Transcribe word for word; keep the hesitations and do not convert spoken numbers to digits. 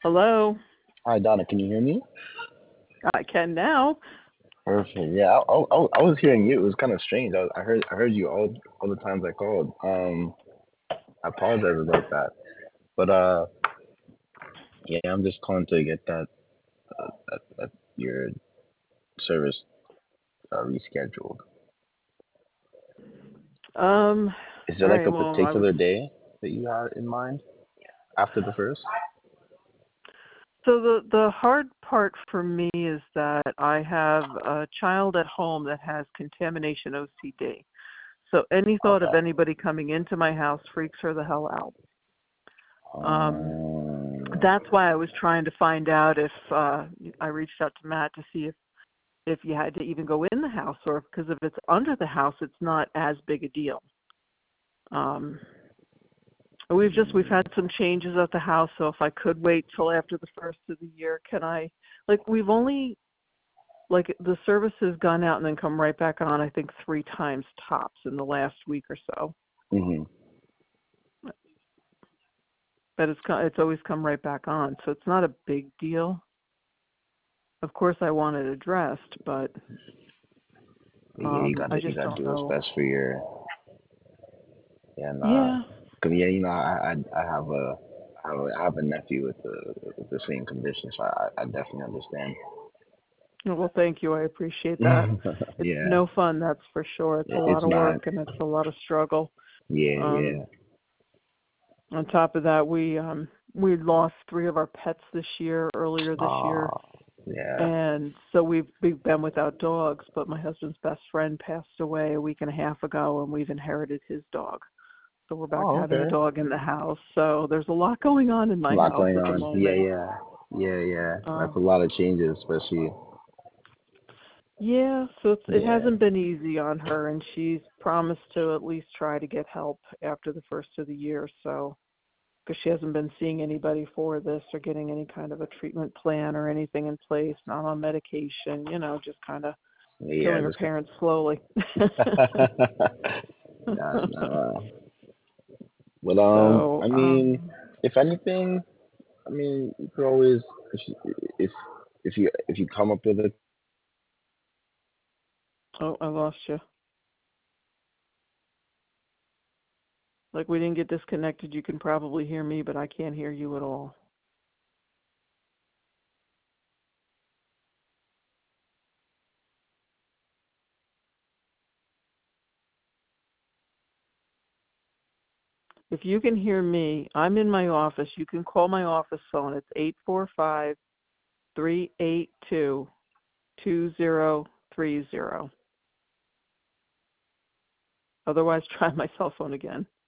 Hello. Hi, Donna, can you hear me? I can now. Perfect. Yeah, I, I, I I was hearing you. It was kind of strange. I, I heard I heard you all all the times I called. Um, I apologize about that. But uh, yeah, I'm just calling to get that uh, that, that your service uh, rescheduled. Um. Is there All like right. a Well, I was. particular day that you had in mind after the first? So the the hard part for me is that I have a child at home that has contamination O C D. So any thought of Okay. anybody coming into my house freaks her the hell out. Um. Um, That's why I was trying to find out if uh, I reached out to Matt to see if if you had to even go in the house, or because if it's under the house, it's not as big a deal. Um. We've just we've had some changes at the house, so if I could wait till after the first of the year, can I? Like we've only like the service has gone out and then come right back on. I think three times tops in the last week or so, hmm but it's co- it's always come right back on, so it's not a big deal. Of course, I want it addressed, but Yeah, you um, I gotta you just gotta don't do what's know. best for your yeah, and uh, Yeah. cause yeah, you know, I I, I have a I have a, I have a nephew with the with the same condition, so I, I definitely understand. Well, thank you. I appreciate that. It's Yeah, no fun, that's for sure. It's a it, lot it's of not. work and it's a lot of struggle. Yeah, Um, yeah. On top of that, we um we lost three of our pets this year, earlier this year, Oh, yeah. and so we've we've been without dogs. But my husband's best friend passed away a week and a half ago, and we've inherited his dog. So we're back to Oh, having a okay. dog in the house. So there's a lot going on in A my lot house going at the on. Yeah, moment. yeah, yeah, yeah. That's a Um, lot of changes, especially. yeah, so it's, it Yeah, hasn't been easy on her, and she's promised to at least try to get help after the first of the year. So because she hasn't been seeing anybody for this or getting any kind of a treatment plan or anything in place, not on medication, you know, just kind of yeah. killing her Just. parents slowly. Nah, nah. But um, so, I mean, um, if anything, I mean, you could always if you, if if you if you come up with a oh, I lost you. Like we didn't get disconnected. You can probably hear me, but I can't hear you at all. If you can hear me, I'm in my office. You can call my office phone. It's eight four five, three eight two, two zero three zero. Otherwise, try my cell phone again.